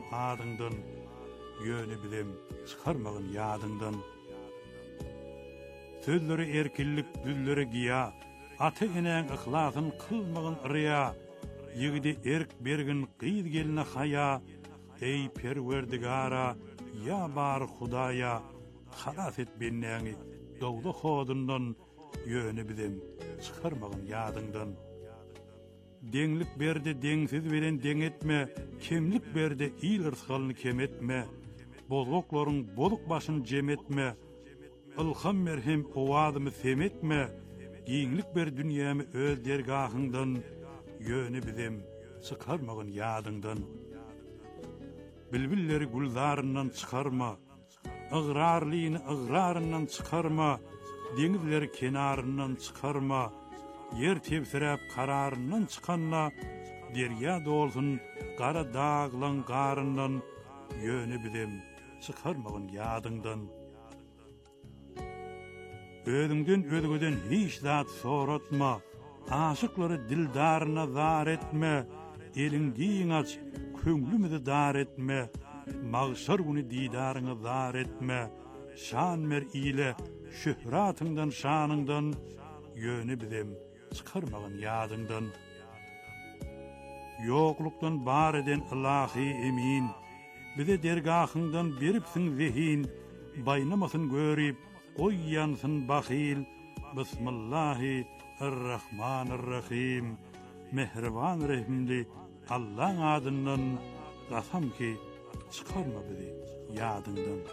adyňdan, ýöne bilem çykarmagyn ýadyňdan. Sözleri erkinlik, düzleri giya, ata-enäň ihlasyny kılmagyn riya, ýigidi erk bergin gyýd geline haya, ey Perwerdigara, ya bar Hudaya, halas et benneňi dowda hodundan, ýöne bilem çykarmagyn ýadyňdan. Deňlik berdi, deňsiz bilen deň etme, kemlik berdi, ýyl ırskalyny kem etme, bozgoklaryň bozuk başyny jem etme, ilham merhem owadymy semetme, giňlik ber dünýämi öz dergahyňdan, ýöne bilem çykarmagyn ýadyňdan. Bilbilleri guldaryndan çykarma, ıgrarlyny ıgraryndan çykarma, deňizleri kenaryndan çykarma, yer tepsirep kararyndan çykanla, derya dolsun gara dağlan garyndan, ýöne bilem çykarmagyn ýadyňdan. Özüňden özgeden hiç zat soratma, aşıklary dildaryna zar etme, eliň giň aç, köňlümde dar etme, magşar güni didaryna zar etme, şan mer ile şöhratyňdan şanyňdan, ýöne bilem çykarmagyn ýadyňdan. Ýoklukdan bar eden Allahy emin, bize dergahyňdan beripsiň zehin, baynamasyn görüp qoýyansyn bahil. Bismillahirrahmanirrahim. Mehriban rahimli Allah adyndan gasam ki çykarma bizi ýadyňdan.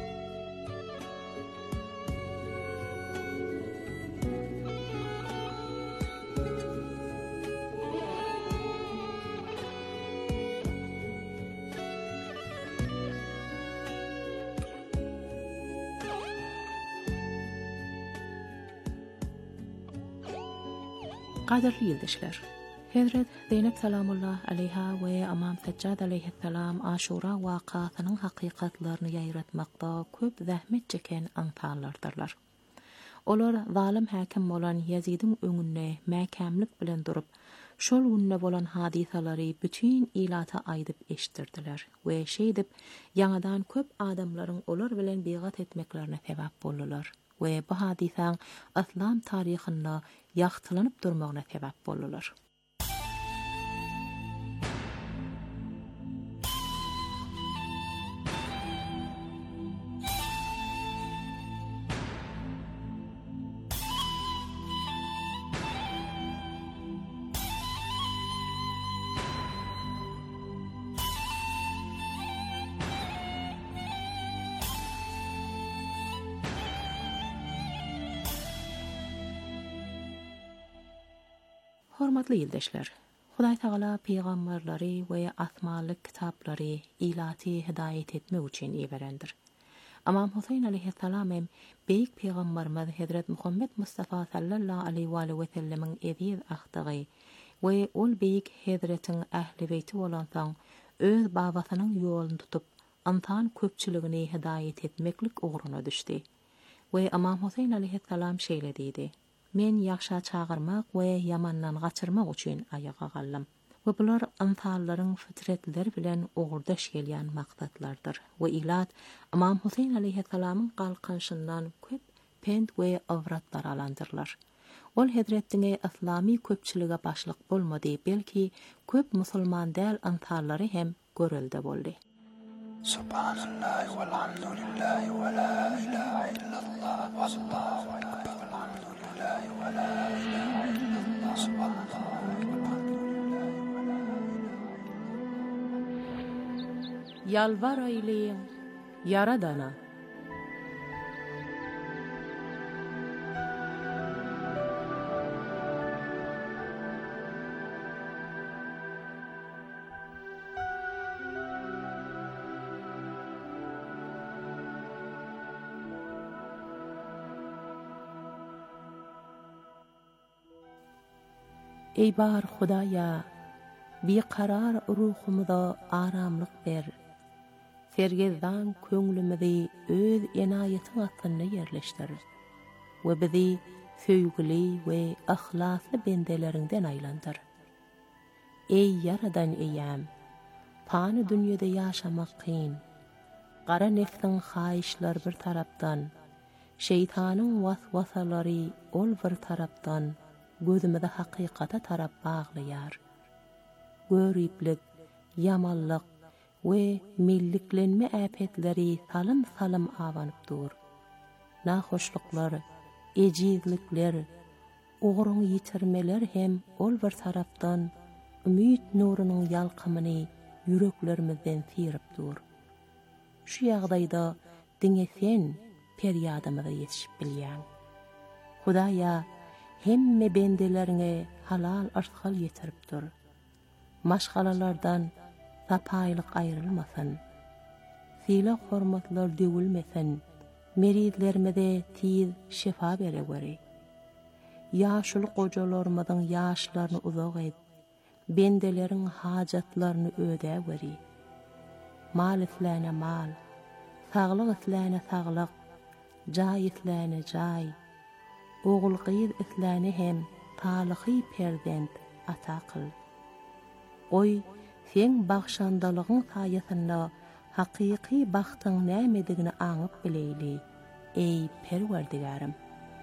Qadirli ýyldaşlar, Hazret Zeynep salamullah aleyha we Imam Seccad aleyhissalam Aşura wakasynyň hakykatlaryny ýaýratmakda köp zähmet çeken antarlardyrlar. Olar zalim häkim bolan Yazidiň öňünde mäkämlik bilen durup, şol günne bolan hadisalary bütün ilata aýdyp eşitdirdiler we şeýdip ýangadan köp adamlaryň olar bilen bigat etmeklerine sebäp boldular. We bu hadisaň İslam taryhynda ýagtylanyp durmagyna sebäp boldular. Hormatly ýyldaşlar, Hudaý Taala peýgamberleri we asmalyk kitaplary ilaty hidaýet etmek üçin iberendir. Imam Husayn aleyhissalam hem beýik peýgamberimiz Hazret Muhammed Mustafa sallallahu aleyhi ve sellemiň eziz ahtagy we ol beýik Hazretiň ähli beýti bolansaň öz babasynyň ýolunu tutup antan köpçüligini hidaýet etmeklik uğruna düşdi. We Imam Husayn aleyhissalam şeýle diýdi: Men ýakşa çağırmak we yamandan gaçyrmak üçin aýaga gallam. We bular antallaryň fitretleri bilen ogurdaş gelýän maksatlardyr. We ilat Imam Husayn aleyhissalamyň galkanşyndan köp pend we awratlar alandyrlar. Ol Hazretine islami köpçülige başlyk bolmady, belki köp musulman däl antallary hem görelde boldy. Subhanallah walhamdulillah wa la ilaha illallah wallahu akbar. Yalvar ayleyin Yaradana. Ey bar Hudaýa, beqarar ruhumyza aramlyk ber. Sergezdan köňlümüzi öz enaýetiň atynda ýerleşdir. We bizi söýgüli we ahlasly bendelerinden aýlandyr. Ey Yaradan eýäm, Fanı dünyada yaşamak kyn. Qara nefsin hayışlar bir tarapdan, şeytanın vasvasalary ol bir tarapdan, gözümde hakykata tarap bağlayar. Görüplik, yamallyk we milliklenme äpetleri salym awanyp dur. Nahoşluklar, ejizlikler, ogruny yitirmeler hem ol bir tarapdan ümit nurunyň ýalkymyny yüreklerimizden sirip dur. Şu ýagdaýda diňe sen peryadymyza ýetişip bilýän. Hudaýa hemme bendelerine halal arzgal ýetiripdir. Maşgalalardan sapaýlyk aýrylmasyn. Sila hormatlar döwülmesin. Meridlerimize tiz şifa bere göre. Ýaşuly gojalarymyzyň ýaşlaryny uzak et. Bendeleriň hajatlaryny öde göre. Mal isläne mal, saglyk isläne saglyk, jaý isläne jaý. Ogul gyz isläne hem talyhy perzent ata kyl. Oy, sen bagşandalygyň saýasynda hakyky bagtyň nämedigini aňyp bileýli. Ey Perwerdigarim.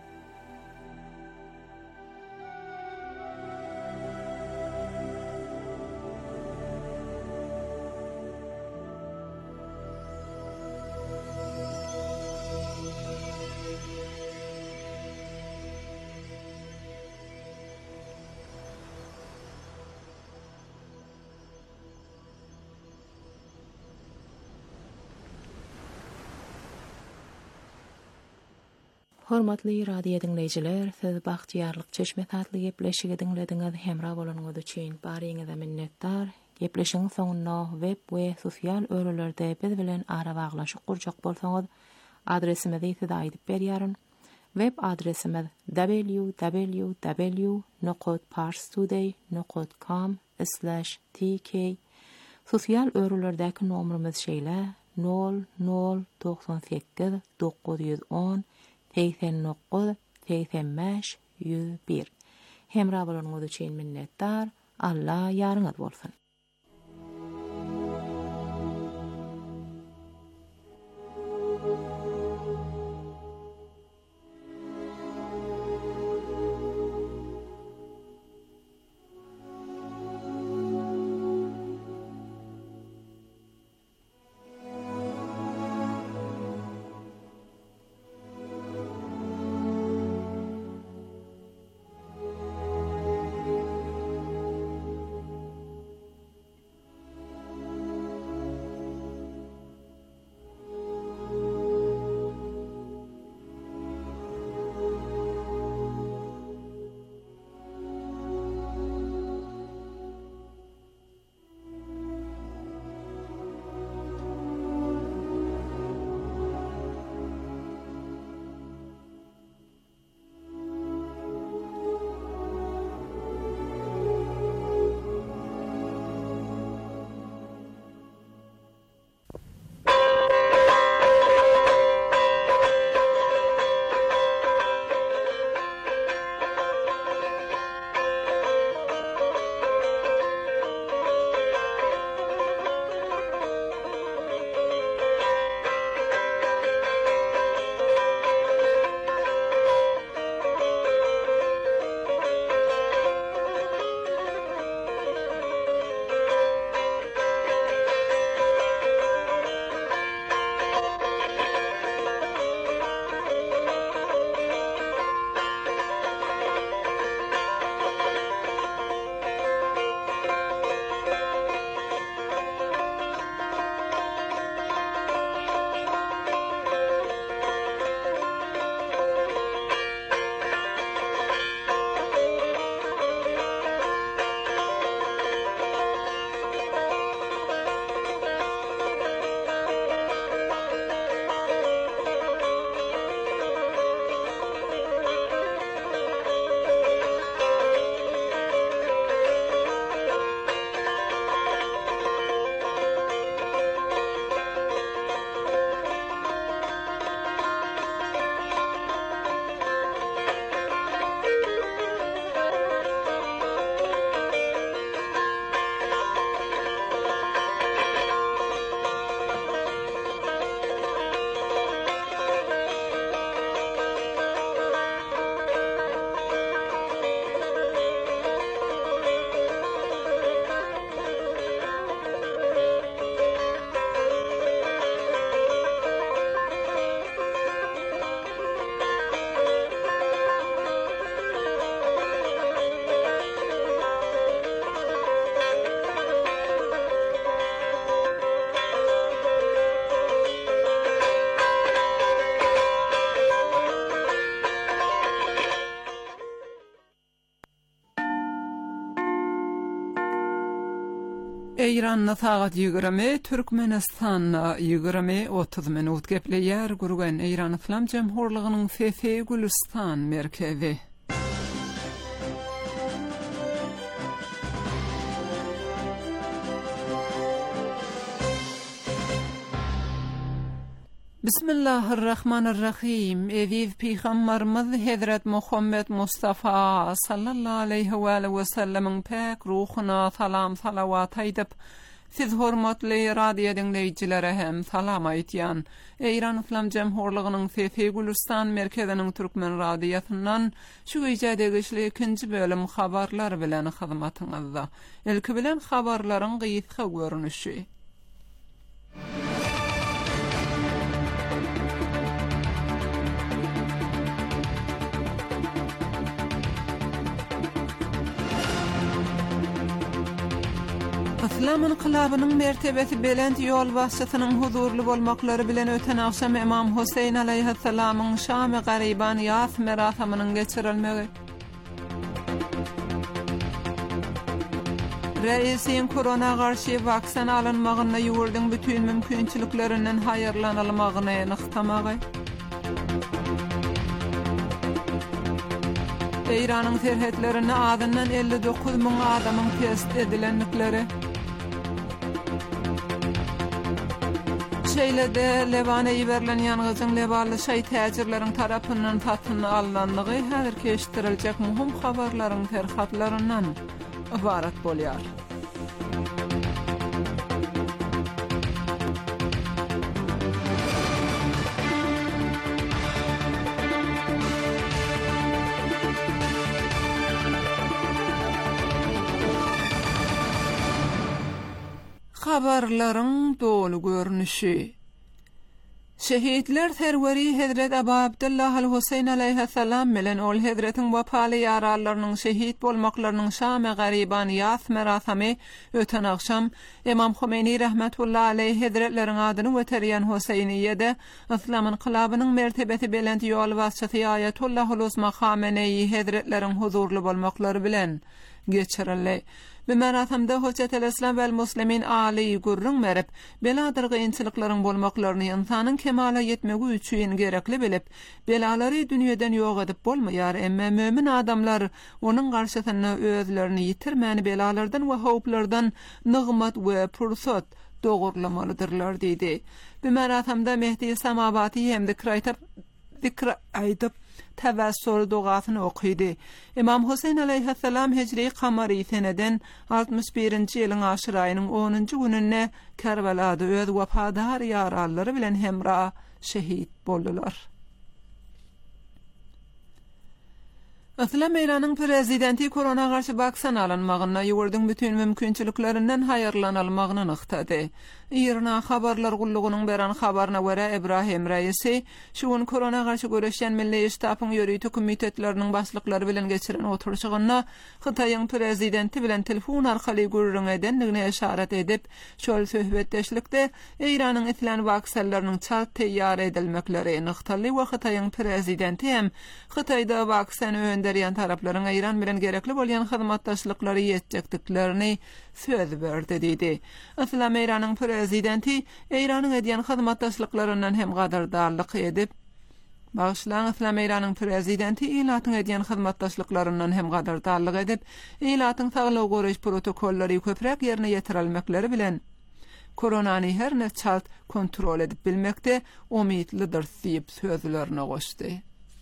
Hormatly radio dinleyijiler, siz Bagtyarlyk Çeşme tatly gepleşigi dinlediňiz. Hemra bolanyňyz üçin baryňyza minnetdar. Gepleşigiň soňuna web we sosial örelerde biz bilen ara baglaşyk gurjak bolsaňyz, adresimizi size aýdyp berýäryn. Web adresimiz www.parstoday.com/tk. Sosial örelerdäki nomerimiz şeýle 0098 910 89-85-101. Hemra bolanyňyz üçin minnetdar. Allah ýaryňyz bolsun. Eyranna sagat 20, Türkmenistanna 20-30 minut gepleýär gurgan Eýran Islam Jemhurlygynyň FF Gülistan merkezi. Bismillahirrahmanirrahim. Eviv Peygamberimiz Hazret Muhammed Mustafa sallallahu aleyhi ve sellem'in pek ruhuna salam salavat aýdyp, siz hormatly radio dinleýijilere hem salam aýtýan. Eýran Islam Jemhurlygynyň FF Gülistan merkeziniň türkmen radiosundan şu ýerde işli ikinji bölüm habarlar bilen hyzmatyňyzda. Ilki bilen habarlaryň gysga görnüşi. İslam inqilabynyň mertebesi belent ýol başçysynyň huzurly bolmaklary bilen öten akşam Imam Huseyn aleyhisselamyň Şam-y Garyban ýas merasamynyň geçirilmegi. Reisiň korona garşy vaksin alynmagyna ýurdun bütün mümkinçiliklerinden haýyrlanylmagyny ýanyktamagy. Eýranyň serhetlerini adından 59 000 adamyň test edilenlikleri. Şeýlede Levana ýiberilen ýangyjyň lebaly şaý täjirleriň tarapyndan tatyn alınanlygy häzir keşdiriljek muhim habarlaryň terhatlaryndan ibarat bolýar. Habarlaryň dolu görnüşi. Şehitler serweri Hazret Abu Abdullah al-Husayn aleyhisselam bilen ol Hazretiň wapaly ýarallarynyň şehit bolmaklarynyň Şam-y Garyban ýas merasamy öten akşam Imam Khomeini rahmetullahi aleyhi Hazretleriň adyny weterýän Husayniyede Islam inqilabynyň mertebesi belent ýol başçysy Ayatullah Uluzma Khamenei Hazretleriň huzurly bolmaklary bilen geçirildi. Bu merasamda Hojjatul Islam vel Muslimin Ali gurrun merip, beladyr gynçylyklaryň bolmaklaryny insanyň kemala ýetmegi üçin gerekli bilip, belalary dünýeden ýok edip bolmaýar, emma mömin adamlar onuň garşysyna özlerini ýitirmäni belalardan we howplardan nygmat we pursat dogurlamalydyrlar diýdi. Bu merasamda Mehdi Samawati hem dikra aýdyp tevessül duasyny okuýdy. Imam Husayn aleyhisselam hicri kamary seneden 61-nji ýylyň aşyr aýynyň 10-njy gününe Kerbelada öz wapadar ýarallary bilen hemra şehit boldular. Islam Eýranyň prezidenti korona garşy vaksin alynmagyna ýurdun bütün mümkinçiliklerinden haýyrlanylmagyny nyktady. Irna habarlar gullugynyň beran habaryna görä Ibrahim Reisi şuň korona garşy göreşýän Milli Ştabyň ýöreýi komitetleriniň başlyklary bilen geçiren oturuşygyna Hytaýyň prezidenti bilen telefon arkaly gurrun edenligine işaret edip, şol söhbetdeşlikde Eýranyň etilen vaksinlarynyň çat teýýar edilmekleri nyktaly we Hytaýyň prezidenti hem Hytaýda vaksin öňderýän taraplaryň Eýran bilen gerekli bolýan hyzmatdaşlyklary ýetjekdiklerini söz berdi diýdi. Islam Eýranyň prezidenti Eýranyň edýän hyzmatdaşlyklaryndan hem gadardarlyk edip, Bağışlan Islam Eýranyň prezidenti ýylatyň edýän hyzmatdaşlyklaryndan hem gadardarlyk edip, ýylatyň saglyk goraýş protokollary köprek ýerine ýetirilmekleri bilen koronany her neçalt kontrol edip bilmekde umytlydyr diýip sözlerini goşdy.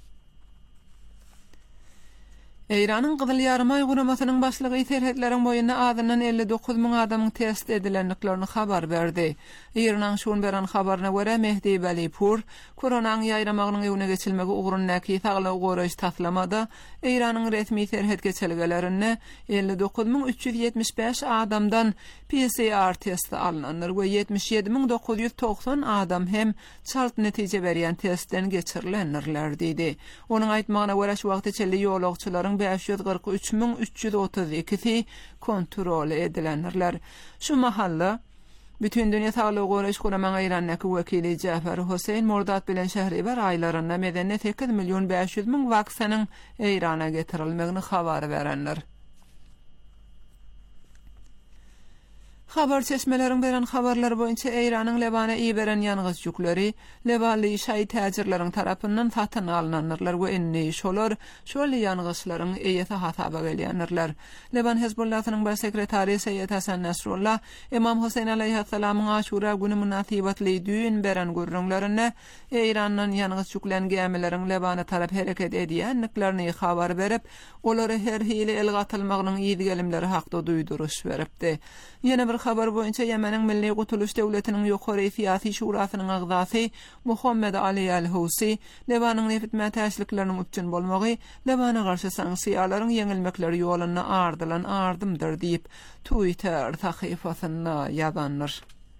Eýranyň Gyzyl Ýarma Guramasynyň başlygy terhetleriň boýuna adından 59 000 adamyň test edilenliklerini habar berdi. Eýranyň şuň beran habaryna görä Mehdi Balipur koronanyň ýaýramagynyň ýöne geçilmegi ugrunyňky saglyk goraýş taslamada Eýranyň resmi terhet geçilgelerini 59 375 adamdan PCR testi alınanlar we 77 990 adam hem çalt netije berýän testden geçirilenler diýdi. Onuň aýtmagyna görä şu wagt içinde ýolagçylaryň 543 332 kontrol edilenler. Şu mahalla bütün dünya sağlığı goraýş guramaň Eýranyň wekili Jafer Huseyn Mordat bilen Şehribar aýlaryna medeniýet 8 milyon 500 000 waksanyň Eýrana getirilmegini habar berenler. Habar çeşmelerin beren habarlar boýunça Eýranyň Lebana iberen ýalňyz ýükleri Lebanly şaý täjirleriň tarapyndan satyn alynanlar we inni şolar şol ýalňyzlaryň eýete hasaba gelýänler. Leban Hezbollahynyň baş sekretary Seyyed Hasan Nasrullah Imam Husayn aleyhissalamyň Aşura güni münasibetli düýün beren gurrunlaryna Eýranyň ýalňyz ýüklen gemileriň Lebana tarap hereket edýänliklerini habar berip, olary her hili el gatylmagynyň ýygygelimleri hakda duýduruş beripdi. Ýene bir habar boýunça Ýemeniň Milli Gutuluş Döwletiniň ýokary fiýasy şurasynyň agzasy Muhammed Ali Al-Husi Lebanyň nefitme täsirlikleriniň üçin bolmagy Lebana garşy sanksiýalaryň ýeňilmekleri ýoluna ardymdyr diýip Twitter sahyfasyna ýazanlar.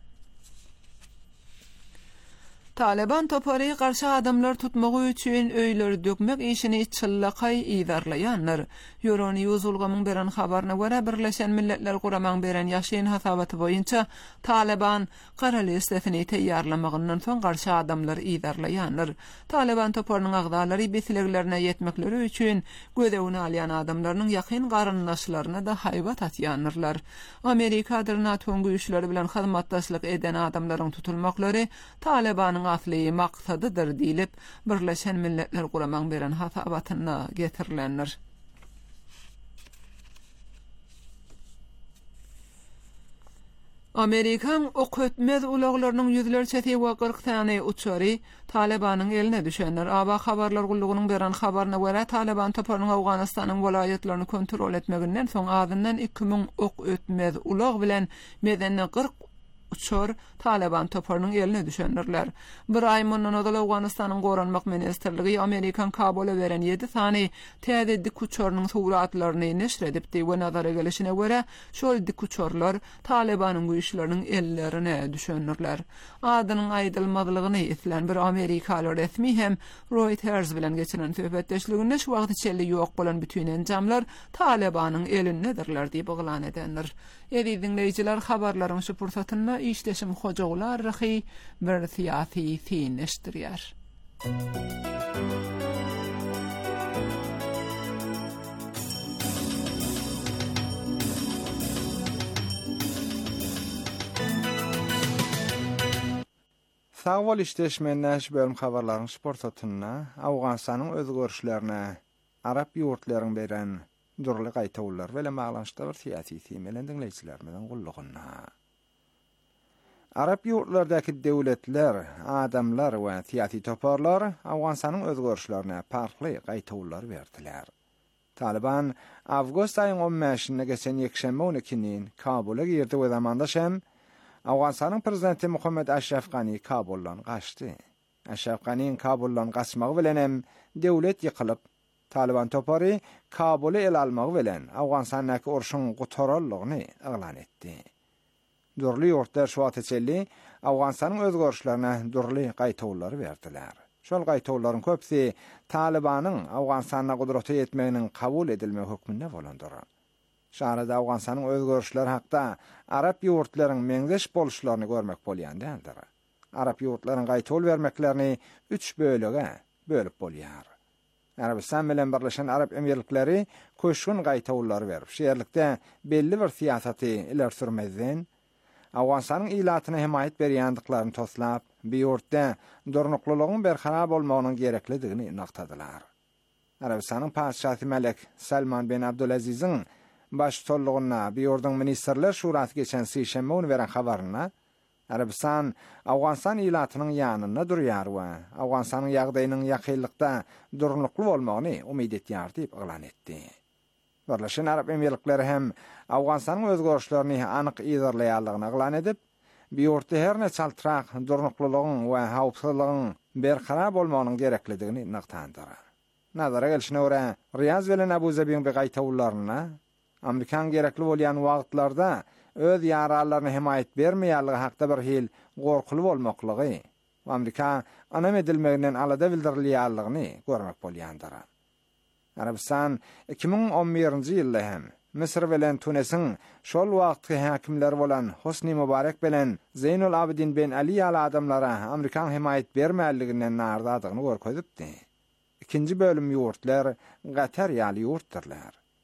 Taliban topary garşy adamlar tutmagy üçin öýleri dökmek işini çyllakay iýdarlaýanlar. Euronews ulgamyň beren habaryna görä Birleşen Milletler Guramaň beren ýaşyň hasabaty boýunça Taliban Gara listesini teýýarlamagyndan soň garşy adamlar iýdarlaýanlar. Taliban toparynyň agdalary besileglerine ýetmekleri üçin gödewini alýan adamlarynyň ýakyn garyndaşlaryna da haýbat atýanlar. Amerika NATO güýçleri bilen hyzmatdaşlyk eden adamlaryň tutulmaklary Talibanyň asly maksadydyr diýilip Birleşen Milletler Guramaň beren hasabatyna getirilenler. Amerikan ok ötmez ulaglarynyň ýüzlerçesi we 40 tane uçary Talibanyň eline düşenler. Aba habarlar gullugynyň beren habaryna görä Taliban toparynyň Awganystanyň welaýatlaryny kontrol etmeginden soň adyndan 2000 ok ötmez ulag bilen medenne 40 uçar Taliban toparynyň eline düşenler. Bir ay mundan odal Awganystanyň goranmak ministrligi Amerikan Kabula beren 7 tane täze dik uçarynyň suratlaryny neşr edipdi we nazara gelişine görä şol dik uçarlar Talibanyň güýçleriniň ellerine düşenler. Adynyň aýdylmadylygyny etlen bir Amerikaly resmi hem Reuters bilen geçiren söhbetdeşliginde şu wagt içinde ýok bolan bütün enjamlar Talibanyň elindedirler diýip oglan edenler. Eri dinleyijiler habarlaryň şu pursatyna işleşim hojaglar rahy bir siýasy fiňleşdirýär. Sağwol işleşmenäş bölüm habarlaryň sportatyna Awganystanyň özgörüşlerine Arap ýurtlaryň beren durly gaýtawlar we maglanşda bir siýasy temelen dinleýijilerden gullugyna. Arap ýurtlardaky döwletler, adamlar we siýasy toparlar Awganystanyň özgörüşlerine parkly gaýtawlar berdiler. Taliban awgust aýynyň 15-nde geçen ýekşembe günüň Kabula girdi we zamandaşam Awganystanyň prezidenti Muhammed Ashraf Ghani Kabuldan gaçdy. Ashraf Ghaniň Kabuldan gaçmagy bilen hem döwlet ýykylyp Taliban topary Kabuly el almagy bilen Awganystanyň urşuň gutarallygyny elan etdi. Durly ýurtlar şu ateçelli Awganystanyň özgörüşlerine durly gaýtawlar berdiler. Şol gaýtawlaryň köpsi Talibanyň Awganystana gudraty ýetmeginiň kabul edilme hökmünde bolandyr. Şarada Awganystanyň özgörüşleri hakda Arap ýurtlaryň meňzeş boluşlaryny görmek bolýan däldir. Arap ýurtlaryň gaýtawl bermeklerini 3 bölege bölüp bolýar. Arabistan bilen Birleşen Arap Emirlikleri köşkün gaýtawlary berip, şeýerlikde belli bir siýasaty ileri sürmezden Awganystanyň ilatyna himayet berýändiklaryny toslap, bu ýurtda durnuklylygyň berharap bolmagynyň gereklidigini naktadylar. Arabistanyň paşasy Melek Salman bin Abdulaziziň başçylygyna bu ýurduň ministrler şurasy geçen sýşembe günü beren habaryna Arabistan Awganystan ilatynyň ýanyna durýar we Awganystanyň ýagdaýynyň ýakynlykda durnukly bolmagyny umyt etýär diýip elan etdi. Birleşen Arap Emirlikleri hem Awganystanyň özgörüşlerini anyk ýerleýärligini elan edip, bu ýurtda her ne çaltrak durnuklylygyň we hawpsuzlygyň berharap bolmagynyň gereklidigini naktandyr. Nazara gelişine görä Riyaz bilen Abu Zabiň bir gaýtawlaryna Amerikan gerekli bolýan wagtlarda öz ýaralaryna himayet bermeýärligi hakda bir hil gorkulu bolmaklygy we Amerika anam edilmeginden alada bildirilýärligini görmek bolýandyr. Arabistan 2011-nji ýylda hem Misr bilen Tunesiň şol wagtky häkimleri bolan Hosni Mubarak bilen Zeynul Abidin bin Ali ýaly adamlara Amerikan himayet bermäliginden nardadygyny görkezipdi. Ikinji bölüm ýurtlar Gatar ýaly ýurtdyrlar.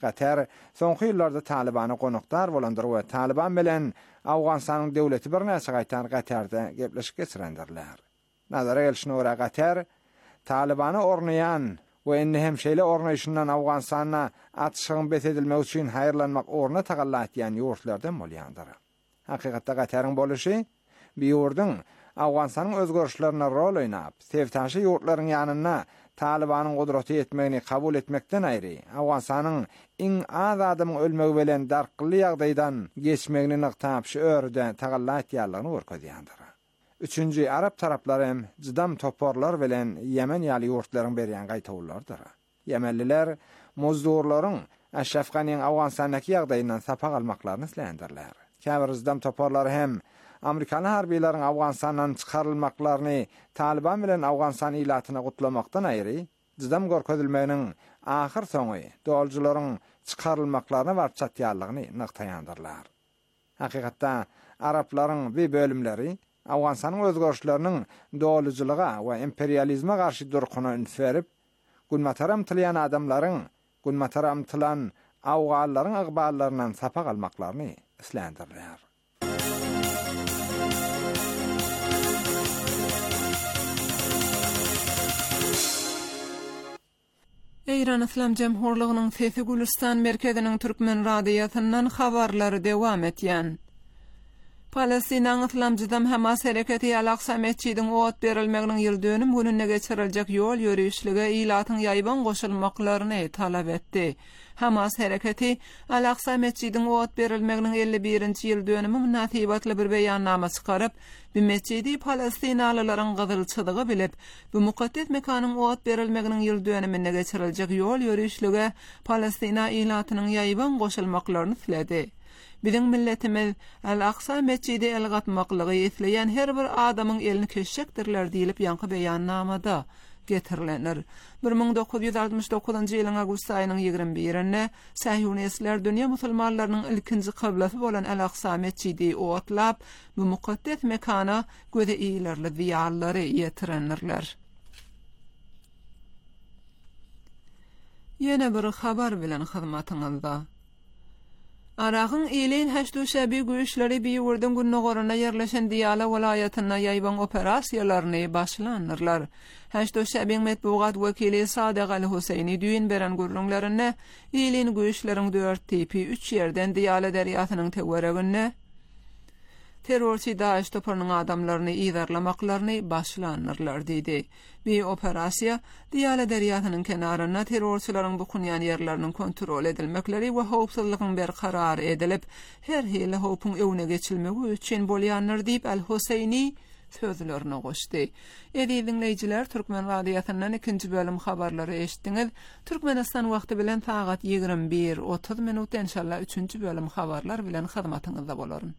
Qatar soňky ýyllarda Talibany konukdar bolandyr we Taliban bilen Awganstanyň döwleti bir näse gaýtan Qatarda gepleşip geçirendirler. Nazara gelişine görä Qatar Talibany ornayan we indi hem şeýle ornaýşyndan Awganstana atşygyň besedilmek üçin haýyrlanmak orna tagallat ýan ýurtlardan bolýandyr. Hakykatda Qataryň boluşy bir ýurdun Awganstanyň özgörüşlerine rol oýnap, sevtaşy ýurtlaryň ýanyna Talibanyň gudraty etmegini kabul etmekden aýry, Awganstanyň iň az adamyň ölmegi bilen darkly ýagdaýdan geçmegini nyktaşy örde tagallat ýalygyny görkezýändir. Üçüncü, Arap tarapları hem cıdam toporlar bilen Yemen ýaly ýurtlaryň berýän gaýtawlardyr. Yemenliler mozdurlaryň Aşrafganyň Awganstanyň ýagdaýyndan sapak almaklaryny islendirler. Käbir cıdam toporlary hem Amerikan harbiýlaryň Awganstandan çykarylmaklaryny Taliban bilen Awganstan ilatyna gutlamakdan aýry, cıdam görkezilmeginiň ahyr soňy doljularyň çykarylmaklaryny barçatýarlygyny nyktaýandyrlar. Hakykatda Araplaryň bir bölümleri Awganstanyň özgörüşleriniň dolujylyga we imperializme garşy durquny ünferip, günmataram tilýän adamlaryň, günmataram tilan awgallaryň agballaryndan sapak almaklaryny islendirler. Eýran Islam Jemhurlygynyň Sesi Gülistan merkeziniň türkmen radiýasyndan habarlary dewam etýän. Palestinaň Islamjydam Hamas hereketi Al-Aqsa mescidiň owat berilmeginiň ýyldönüm gününe geçiriljek ýol ýörüşlige ilatyň ýaýban goşulmaklaryny talap etdi. Hamas hereketi Al-Aqsa mescidiň owat berilmeginiň 51-nji ýyldönümi münasibatly bir beýannama çykaryp, bu mescidi Palestinalylaryň gyzylçylygy bilip, bu mukaddes mekanyň owat berilmeginiň ýyldönümine geçiriljek ýol ýörüşlige Palestina ilatynyň ýaýban goşulmaklaryny siledi. Bizim milletimiz Al-Aqsa mescidi elgatmaklygy isleýän her bir adamyň elini keşekdirler diýilip ýanky beýannamada getirilenir. 1969-njy ýylyň awgust aýynyň 21-nde Sahyonistler dünýä musulmanlarynyň ilkinji kıblasy bolan Al-Aqsa mescidi owatlap, bu mukaddes mekana göze iýlerli diýarlary ýetirenler. Ýene bir habar bilen hyzmatyňyzda. Arağın iyiliğin Haçduşabi güýçleri bir ýurdun günnogoruna yerleşen Diyala welaýatyna ýaýban operasiýalaryny başlanyrlar. Haçduşabiň metbugat wekili Sadyk al-Huseyni düýün beren gurrunlaryna iyiliğin güýçleriň 4 tipi 3 ýerden Diyala derýasynyň tegeregine terrorçy Daesh toparynyň adamlaryny ýydarlamaklaryny başlanyrlar diýdi. Bir operasiýa Diyala derýasynyň kenaryna terrorçylaryň bukunýan ýerleriniň kontrol edilmekleri we howpsuzlygyň berqarar edilip, her hili howpyň öwüne geçilmegi üçin bolýanlar diýip Al-Huseyni sözlerine goşdy. Edi dinleyijiler, Türkmen radiýasyndan 2-nji bölüm habarlary eşitdiňiz. Türkmenistan wagty bilen saat 21:30 minut inşallah 3-nji bölüm habarlar bilen hyzmatyňyzda bolaryn.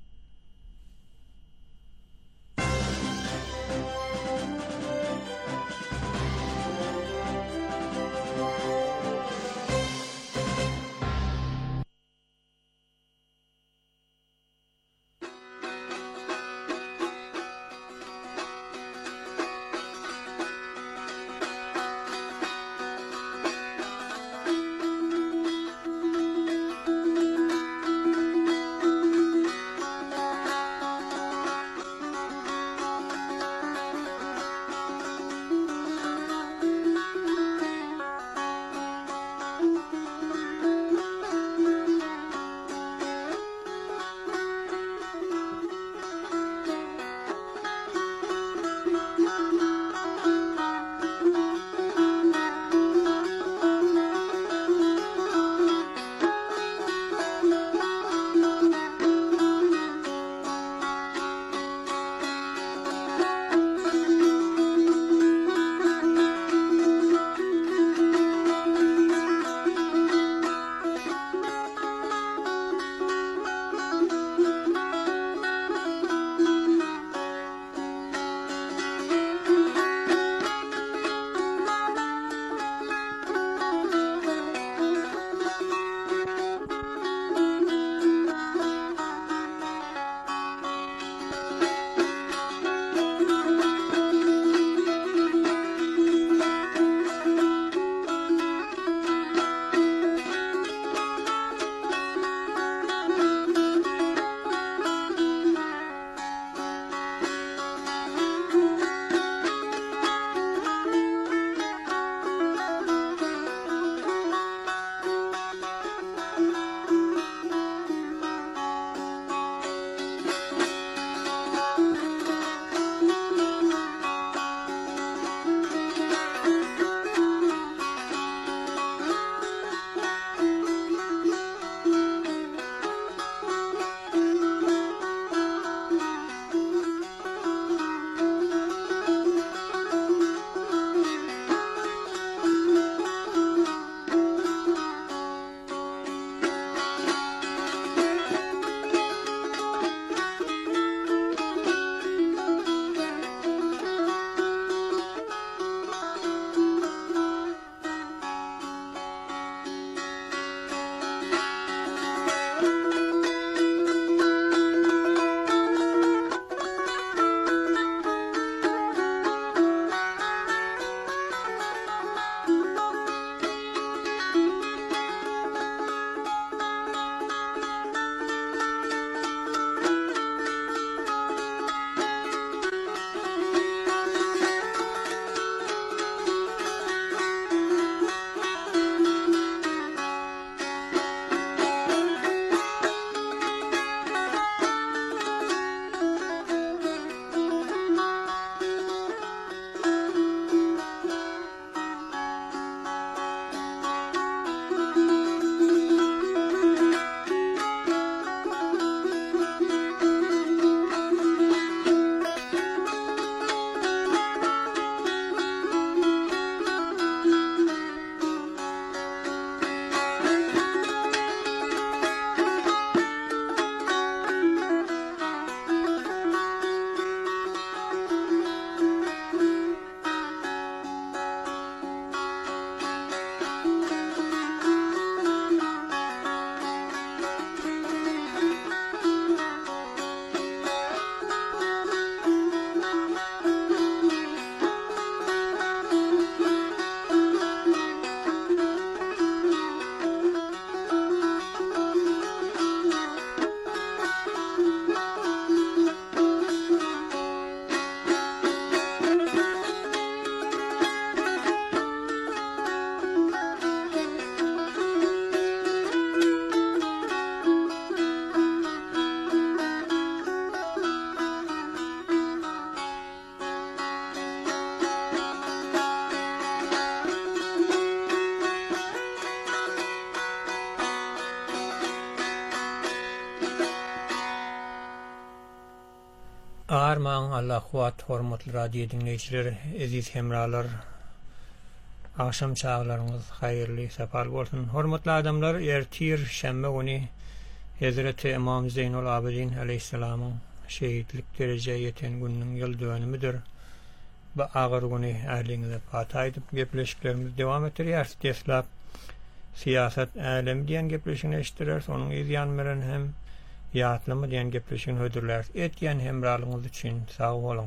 Aman Allah kuat hormatlı radyo dinleyiciler, aziz hemralar, akşam çağlarınız hayırlı, sefal olsun. Hormatlı adamlar, ertir şemme günü Hazreti İmam Zeynul Abidin aleyhisselamın şehitlik dereceye yeten günün yıl dönümüdür. Bu ağır günü ahlinize fata edip gepleşiklerimiz devam ettiriyoruz. Deslap siyaset alemi diyen gepleşini eşittiririz. Onun izyan veren hem yatlımı diyen gepleşini ödürler. Etyen hemralığınız için sağ olun.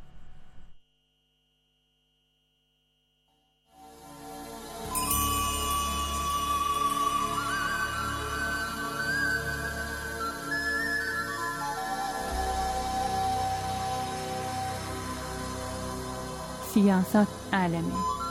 Siyaset alemi.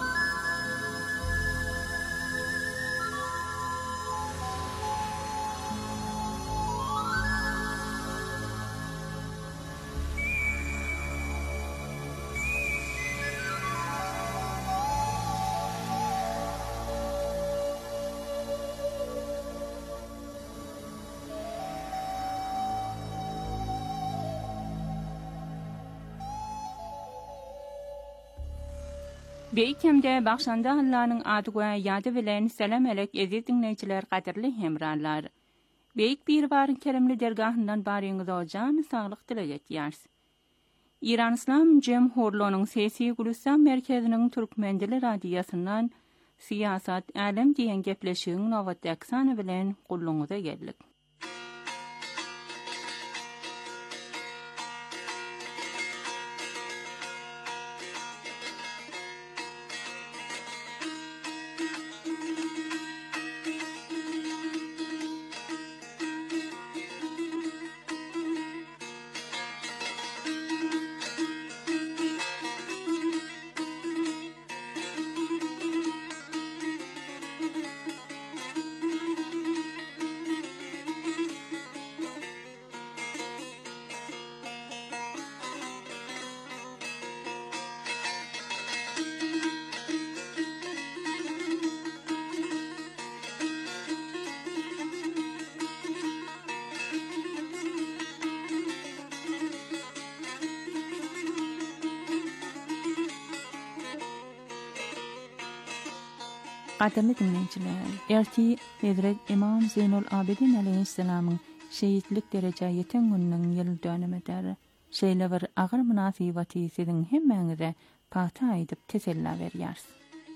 Beýkemde başanda Allah'ın adı we ýady bilen selam elek aziz dinleýijiler, gaderli hemrarlar. Beýik bir barın kerimli dergahyndan baryňyz ojan saglyk dileýärys. İran İslam Cemhurluğunyň sesi Gülistan merkeziniň Türkmen dili radiosynyň siýasat alem diýen gepleşigiň nowat aksany bilen gulluňyza geldik. Qadirli dinleyijiler, erti Hazret İmam Zeynul Abidin aleyhisselamın şehitlik derece yeten günüň ýyl dönümidir. Şeýle bir agyr münasibaty siziň hemmeňize pata edip tesella berýäris.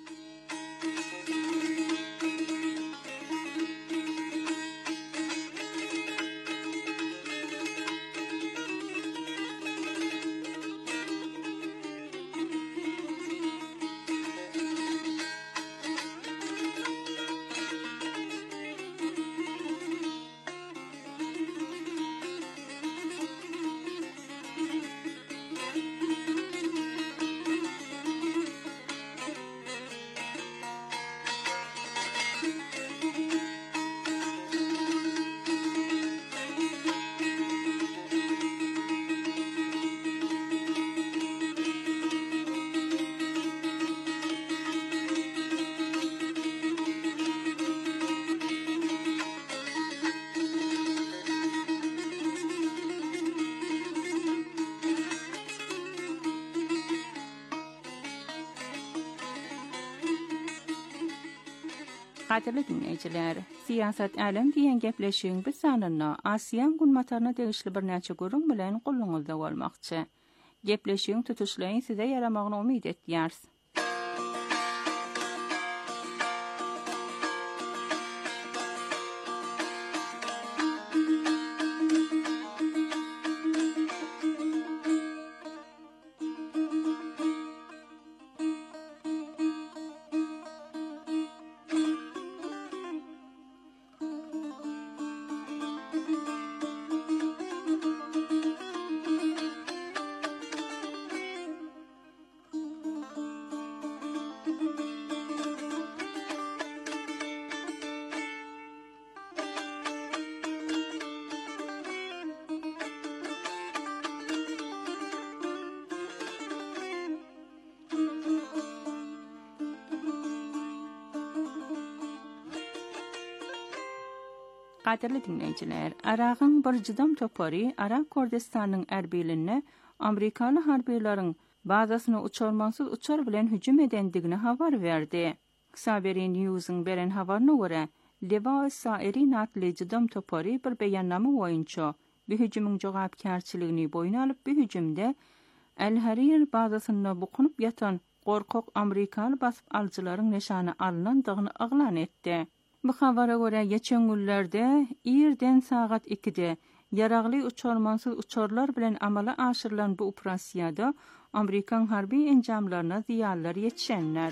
Qadirli dinleyijiler, siýasat alem diýen gepleşigiň bir sanyna Asiýan günmataryna degişli bir näçe görüň bilen gulluňyzda bolmakçy. Gepleşigiň tutuşlaryny size ýaramagyny umyt etýäris. Qadirli dinleyijiler, Arağın bir jydam topary Arak Kurdistanyň Erbiline Amerikalı harbiýlaryň bazasyna uçarmansız uçar bilen hüjüm edendigini habar berdi. Saberi News'un beren habaryna görä, Leva Sairi natlyjydam topary bir beýannama boýunça bu hüjümüň jogapkärçiligini boýuna alyp bu hüjümde El-Harir bazasyna bukunup yatan gorkak Amerikalı basyp aljylaryň neşany alynandygyny aglan etdi. Bu habara görä geçen günlerde İrden saat 2-de yaragly uçarmansız uçarlar bilen amala aşyrylan bu operasiýada Amerikan harbi enjamlaryna ziýanlar ýetişenler.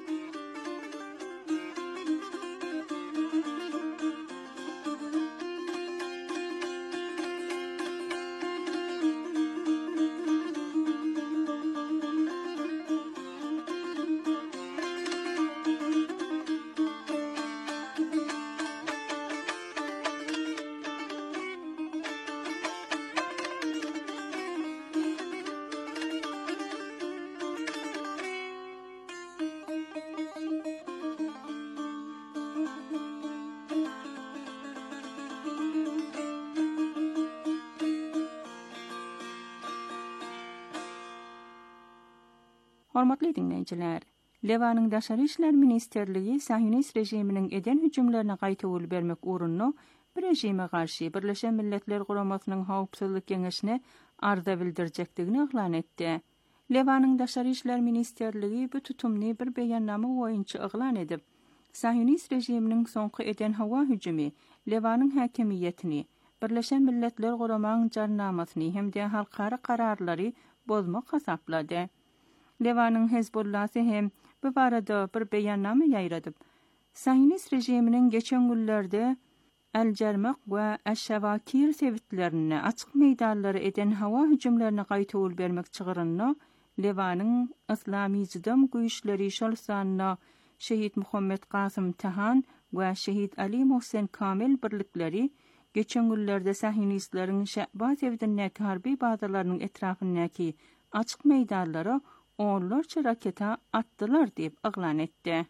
Hormatly dinleýijiler, Lewanyň Daşary işler ministerligi Sahyonist rejiminiň eden hüjümlerine gaýta öwül bermek uğrunda bir rejime garşy Birleşen Milletler Guramasynyň Howpsuzlyk Keňeşine arda bildirjekdigini aglan etdi. Lewanyň Daşary işler ministerligi bu tutumny bir beýannama boýunça aglan edip, Sahyonist rejiminiň soňky eden hawa hüjümi Lewanyň häkimiýetini, Birleşen Milletler Guramasynyň jarnamasyny hemde halkara kararlary bozmak hasaplady. Lewanyň Hezbollasy hem bu barada bir beýannama ýaýradyp, Sahyonist rejiminiň geçen günlerde El-Cermek we Eş-Şawakir sebitlerini açyk meýdanlara eden hawa hüjümlerine gaýta öwül bermek çygyryny Lewanyň Islamyjydam güýçleri şolsanyna Şehit Muhammed Kasym Tahan we Şehit Ali Mohsen Kamil birlikleri geçen günlerde Sahyonistlaryň Şäbaz evdindäki harbi bazalarynyň etrafyndaky açyk meýdanlara onlarca raketa attılar diýip aglan etdi.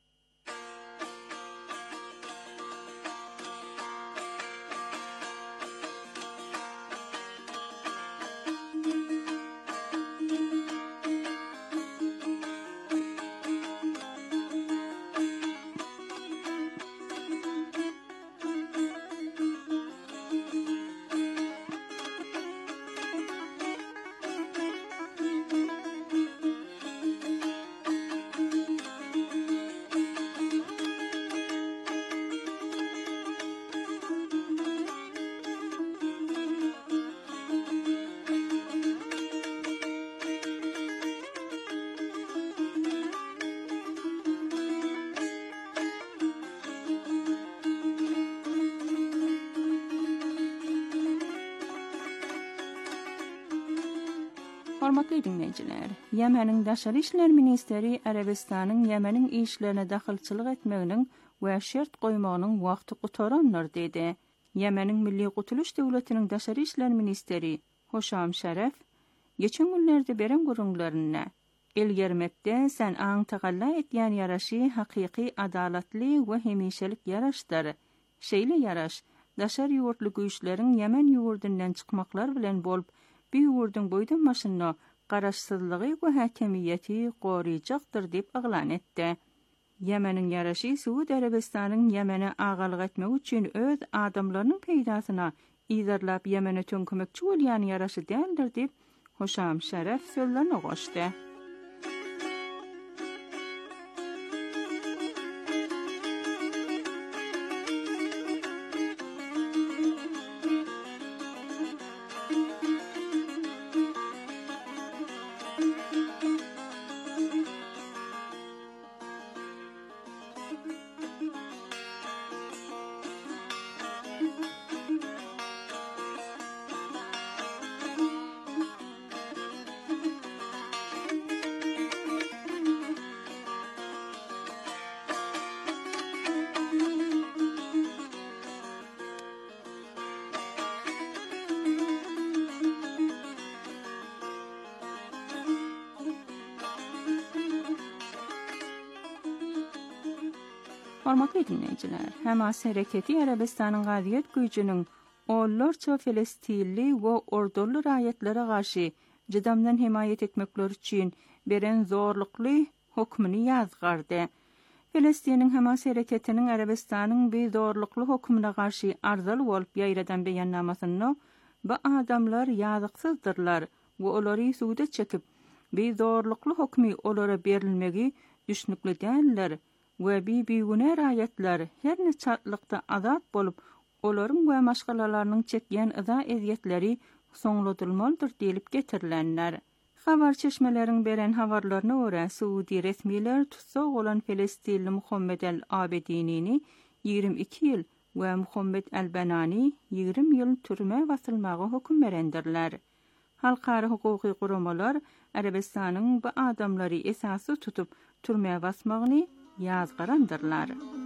Hormatly dinleýijiler, Ýemeniň Daşary işler ministeri Arabistanyň Ýemeniň işlerine dahylçylyk etmeginiň we şert goýmagynyň wagty gutaranlar dedi. Ýemeniň Milli Gutuluş Döwletiniň Daşary işler ministeri Hoşam Şeref geçen günlerde beren gurulmaryna elgermekde sen aň tagalla etýän ýaraşy hakyky adalatly we hemişelik ýaraşdyr. Şeýle ýaraş Daşary ýurtly güýçleriň Ýemen ýurdundan çykmaklar bilen bolup bir ýurdun boýdan maşyna garaşsyzlygy we häkimiýeti goraýjakdyr diýip aglan etdi. Ýemeniň ýaraşy Suudi Arabistanyň Ýemene agalyk etmek üçin öz adamlarynyň peýdasyna ýerlap Ýemene tönkümekçi bolýan ýaraşy däldir diýip Hoşam Şeref sözlerine goşdy. Hormatly dinleýijiler, Hamas hereketi Arabistanyň gaziýet güýjüniň onlarça Filistinli we ordurly raýatlary garşy jydamdan himayet etmekler üçin beren zorlukly hukmuny ýazgardy. Filistiniň Hamas hereketiniň Arabistanyň bir zorlukly hukmuna garşy arzal bolup ýaýradan beýannamasyny bu adamlar ýazyksyzdyrlar we olary suwda çekip bir zorlukly hukmy olara berilmegi düşnükli däller we bir-birine raýatlar her ne çatlykda azat bolup olaryň we maşgalalarynyň çekýän ıza eziyetleri soňladylmalydyr diýilip getirilenler. Habar çeşmeleriň beren habarlaryna görä Suudi resmiler tutsak olan Filistinli Muhammed el-Abedini'ni 22 ýyl we Muhammed el-Banani 20 ýyl türme basylmagy hukm berendirler. Halkara hukuky guramalar Arabistanyň bu adamlary esasy tutup türme basmagyny ýazgarandyrlar.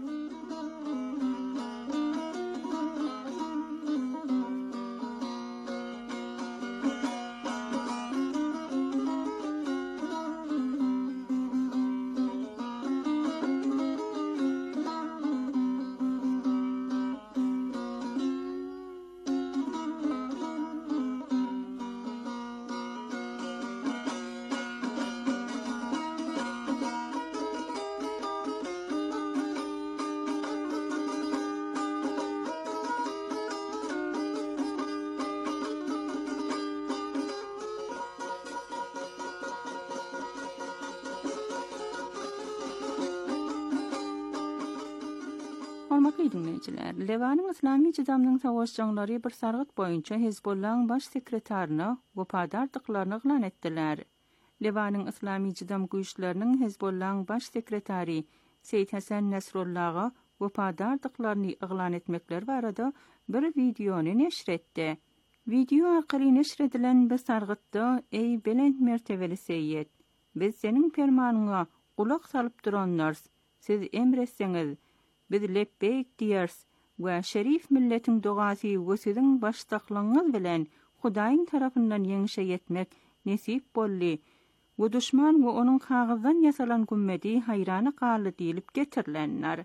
Hormatly dinleyijiler, Lewanyň Islamy Jydamyň savaşçylary bir sargyt boýunça Hezbollahyň baş sekretaryny wopadardyklaryny glan etdiler. Lewanyň Islamy Jydam güýçleriniň Hezbollahyň baş sekretary Seýid Hasan Nasrullaha wopadardyklaryny iglan etmekler barada bir videony neşr etdi. Video arkaly neşr edilen bu sargytda "Ey belent mertebeli Seýid, biz seniň fermanyňa gulak salyp duranlar, siz emretseňiz biz lebbeyk diýärs we şerif milletiň dogasy we siziň başdaklaryňyz bilen Hudaýyň tarapyndan ýeňişe ýetmek nesip boldy. Bu düşman we onuň kagyzdan ýasalan gümmedi haýrana galy diýilip getirilenler.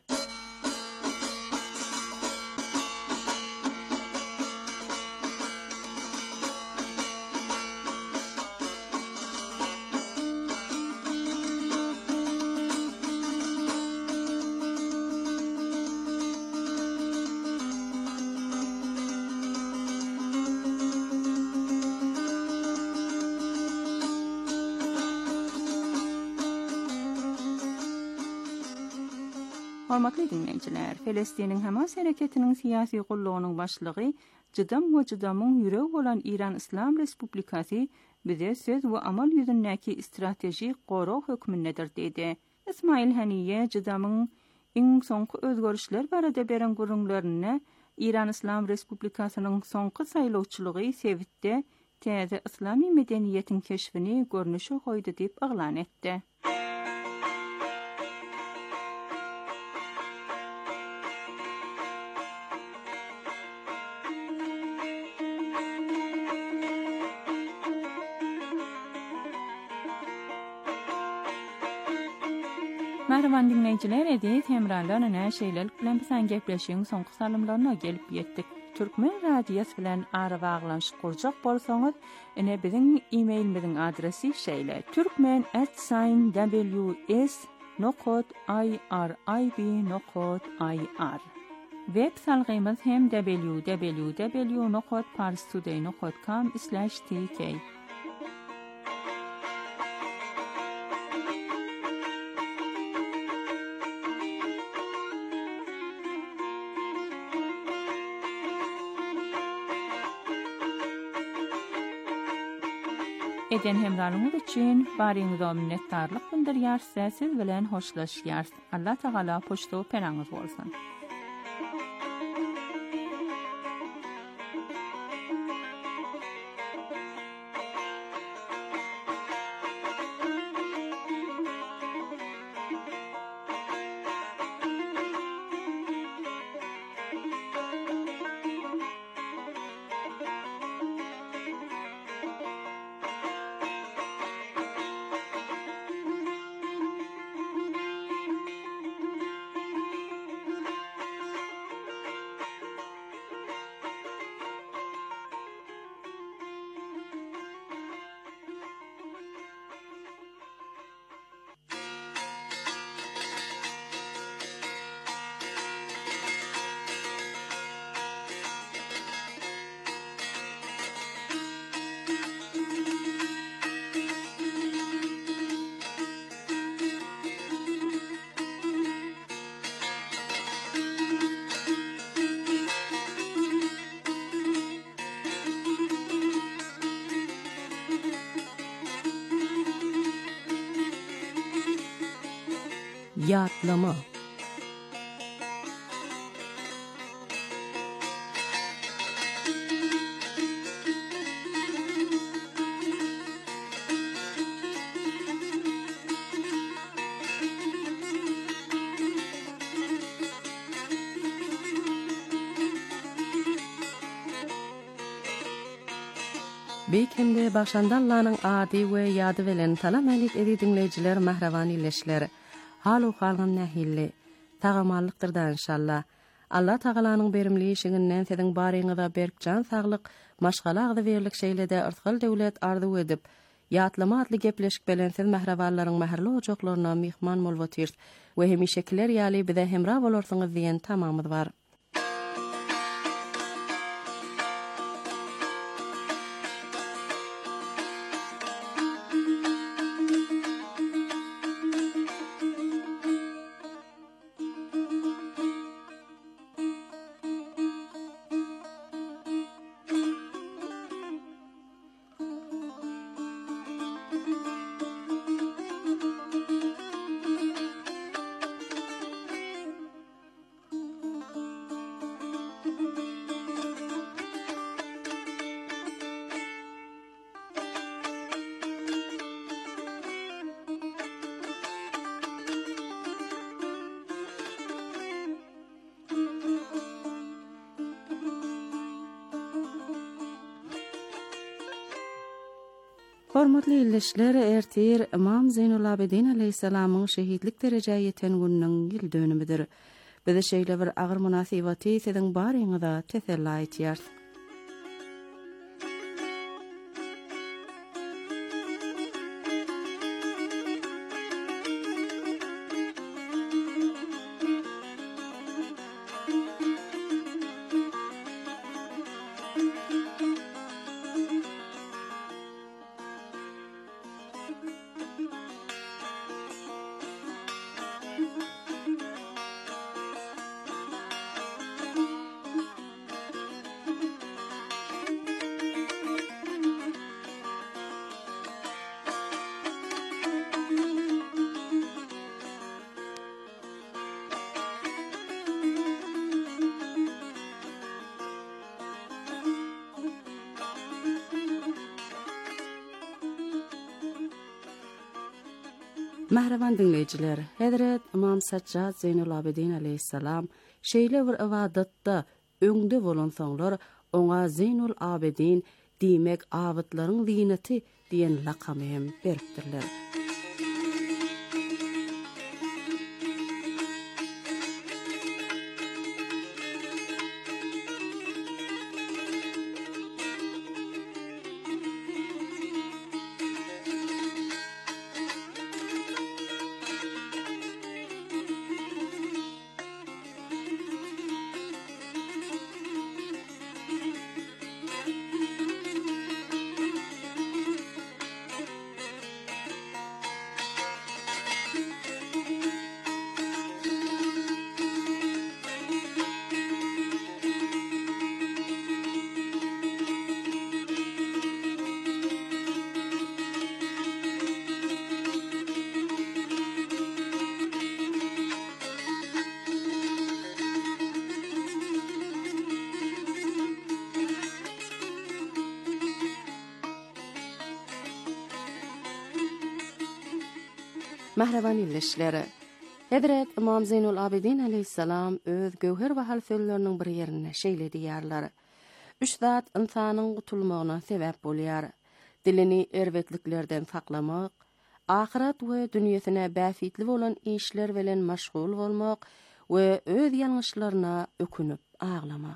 Hormatly dinleyijiler, Filistiniň Hamas hereketiniň syýasy gollugynyň başlygy Jydam we Jydamyň ýüregi bolan İran Islam Respublikasy bize söz we amal ýüzündäki strategik goraw hökmündedir dedi. İsmail Haniye Jydamyň iň soňky özgörüşler barada beren gurulmalarına İran Islam Respublikasynyň soňky saýlawçylygy sebitde täze islamy medeniýetiň keşfini görnüşe goýdy diýip aglan etdi. Merhaban dinleyijiler, edit hemralarına näşeýlelik bilen bilen gepleşiň soňky salymlaryna gelip ýetdik. Türkmen radiýasy bilen ara baglanşyk kurjak bolsaňyz, ene biziň e-mailimiziň adresi şeýle: turkmen@ws.irib.ir. Web salgymyz hem www.parstoday.com/tk. Eden hemralyňyz üçin baryňyza minnetdarlyk bildirýär, siz bilen hoşlaşýar. Allah Taala poşto penaňyz bolsun. Yatlama. Beýkemde başandallanyň ady we ýady bilen talamelik edi dinleýijiler mahrawan illeşler. Halu halgyn nähilli. Tagamallıktırda inşallah. Allah Taalanyň berimli işiginden sediň baryňyza berkjan saglyk, maşgalagdy berlik şeýlede ırtgal döwlet arzu edip, ýatlama adly gepleşik bilen siz mahrawanlaryň mahrly ojaklaryna mihman bolwatyr we hemişekiler ýaly bize hemra bolarsyňyz diýen tamamyz bar. Hormatly illeşler, ertir İmam Zeynul Abidin aleyhissalamyň şehitlik derejäge ýeten gününiň ýyl dönümidir. Bize şeýle bir agyr munasabaty sediň baryňyza teselli etýär. Mahrawan dinleýijiler, Hazrat İmam Sajjad Zeynul Abidin aleyhissalam şeýle bir ibadatda öňde bolan soňlar oňa Zeynul Abidin diýmek abidlaryň zineti diýen lakamy hem beripdirler. Mahrawan illeşleri. Hazrat İmam Zeynul Abidin aleyhissalam öz göwher we hal sözleriniň bir ýerine şeýle diýerler. Üç zat insanyň gutulmagyna sebäp bolýar. Dilini erwetliklerden saklamak, ahiret we dünýäsine bäfitli bolan işler bilen maşgul bolmak we öz ýalňyşlaryna ökünüp ağlamak.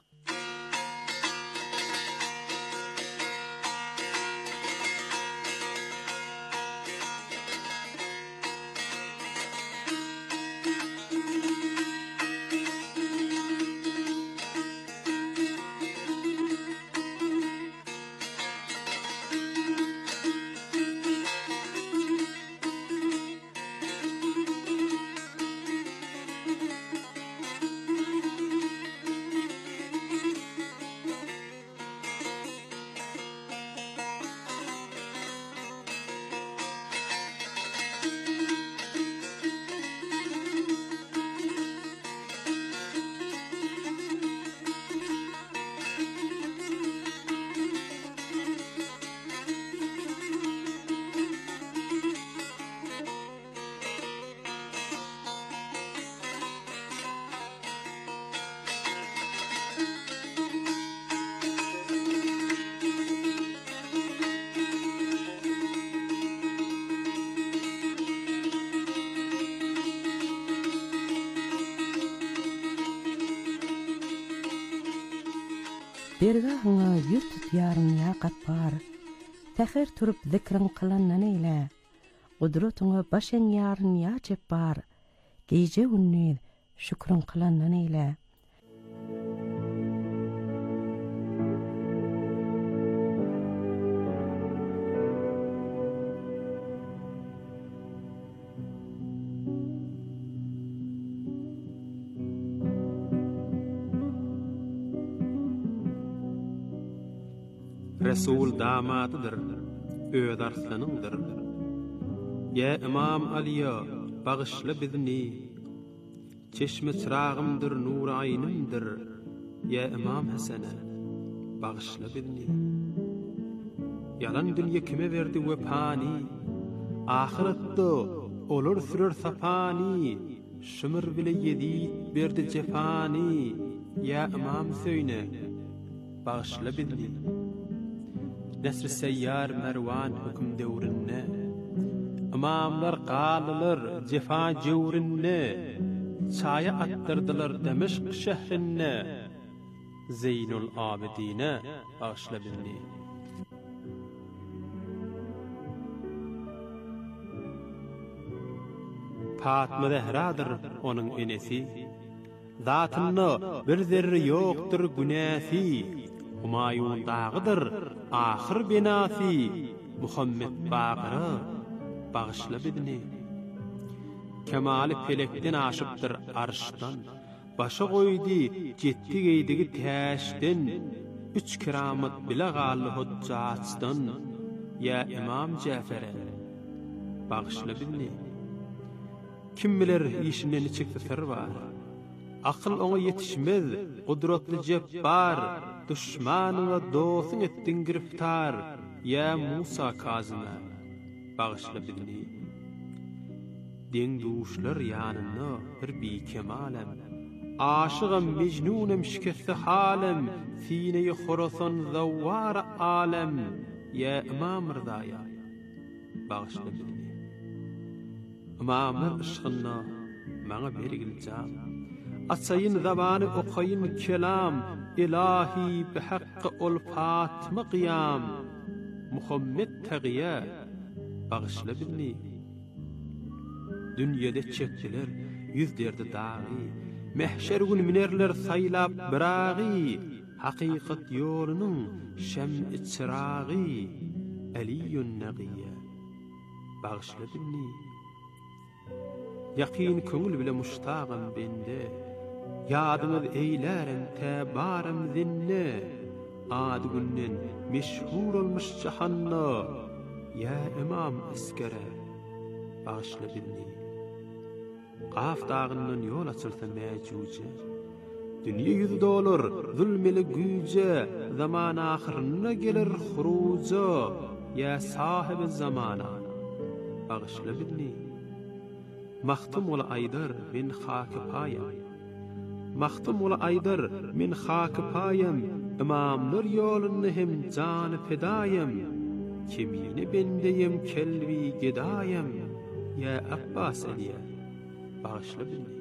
Dergahına yürtüp yarın yaqat bar. Təxir turub zikrin qılannan eyle. Qudrutuna başın yarın yacep bar. Gece ünnüd şükrin qılannan eyle. Resul damatıdır, öz arslanındır. Ya İmam Ali'ye bağışla bizni, çeşme çırağımdır, nur aynımdır. Ya İmam Hasan'a bağışla bizni. Yalan dünya kime verdi vepani, ahirette olur sürür sapani. Şımır bile yedid verdi cefani. Ya İmam Hüseyin'e bağışla bizni. Nesr seyyar Mervan hüküm devrinne, imamlar qalılır cefa cevrinne, çaya attırdılar Demeşk şehrinne, Zeynul Abidine bağışla bizni. Fatma Zehradır onun enesi, zatında bir zerre yoktur günesi. Humayun dağıdır ahir binasi, Muhammed Baqır'a bağışla bizni. Kemali pelekten aşıptır arştan, başa koydu jetti geydigi täşden, üç keramet bile gallı hüccatstan. Ya İmam Cafer'e bağışla bizni. Kim bilir işinden içikti sır var, akıl ona yetişmez, kudretli cebbar. Düşmanına dostun ettin giriftar. Ya Musa Kazım'a bağışla bizni. Den duşlar yanına bir bi kemalem, aşığım mecnunum şikesti halem, Sine-i Khorasan zavvar alem. Ya İmam Rıda'ya bağışla bizni. İmamlar ışığına bana bergil can, açayın zabanı okayın kelam, İlahi bihakkı ol Fatıma qiyam. Muhammed Tagiye bağışla bizni. Dünyada çektiler yüzlerdi dağı, mehşer gün minerler saylap birağı, hakikat yolunun şem-i çırağı, Aliyyun Nagiye bağışla bizni. Yakin köngül bile muştağım bende, yadımız eylerim tebarım zinne, adı günnen meşhur olmuş cahanna. Ya İmam Askere bağışla bizni. Qaf dağından yol açılsa mecüce, dünya yüzü olur zulmeli güce, zaman ahirine gelir huruca. Ya sahibi zamana bağışla bizni. Mahtum ol aydar min haki payam, mahtum ol aydar min haki payam, imamlar yolunu hem canı fedayam, kimini bendeyim kelvi gedayam. Ya Abbas Aliye bağışla bizni.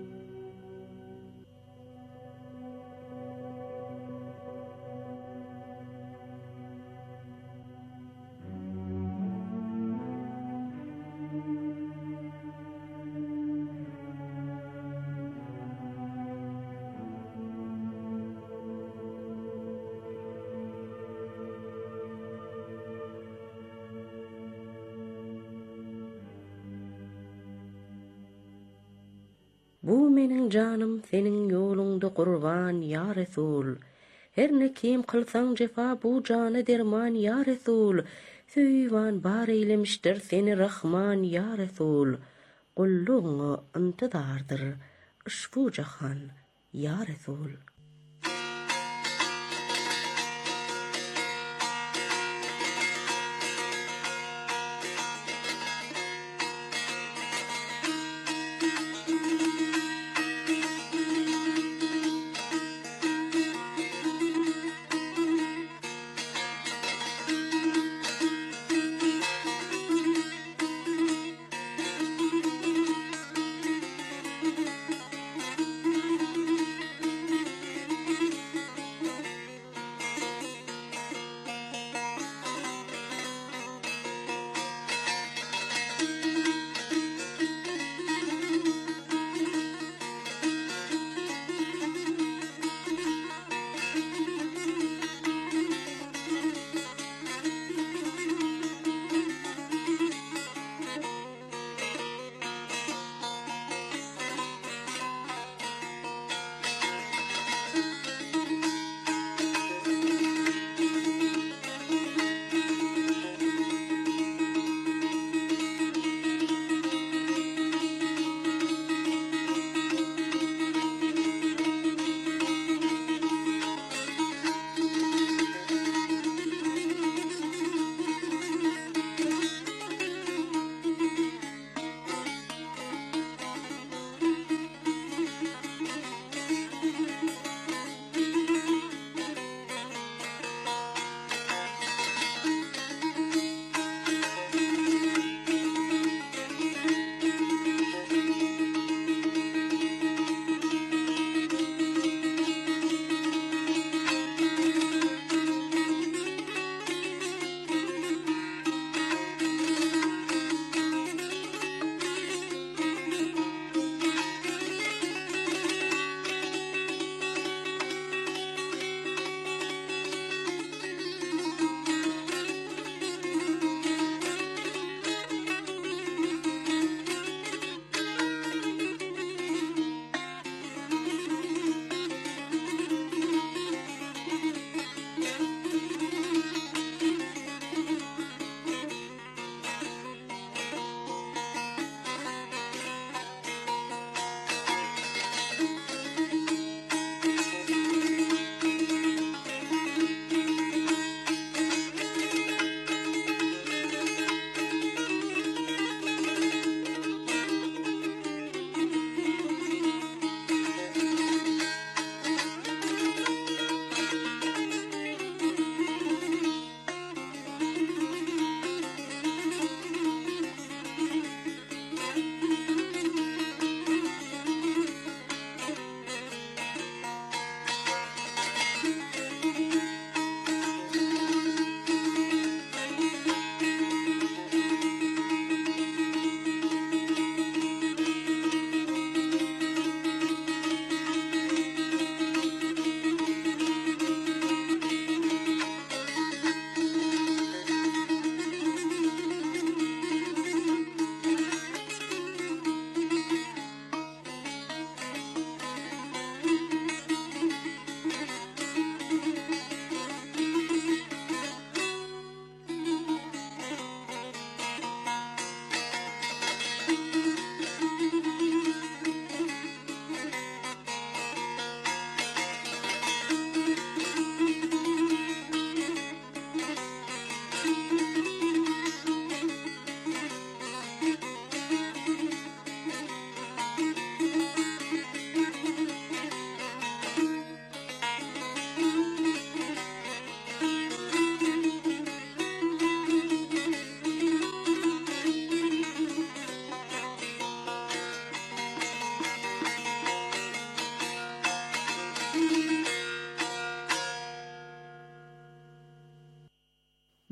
Bu menin canım senin yolunda kurban ya Resul. Her ne kim kılsan cefa bu canı derman ya Resul. Süyvan bar eylemiştir seni Rahman ya Resul. Kulluğuna intidardır ışbu cahan ya Resul.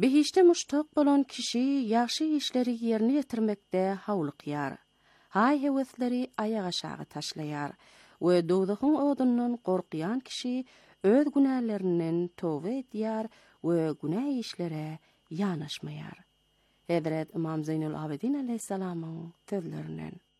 Behişte muştak bolan kişi yaxşı işleri yerine getirmekde hawlykýar. Hay hewesleri ayağa aşağı taşlayar we dowdagyň odundan gorkýan kişi öz günäleriniň tövbe edýär we günäh işlere ýanaşmaýar. Hazrat İmam Zeynul Abidin aleyhissalamyň sözlerinden.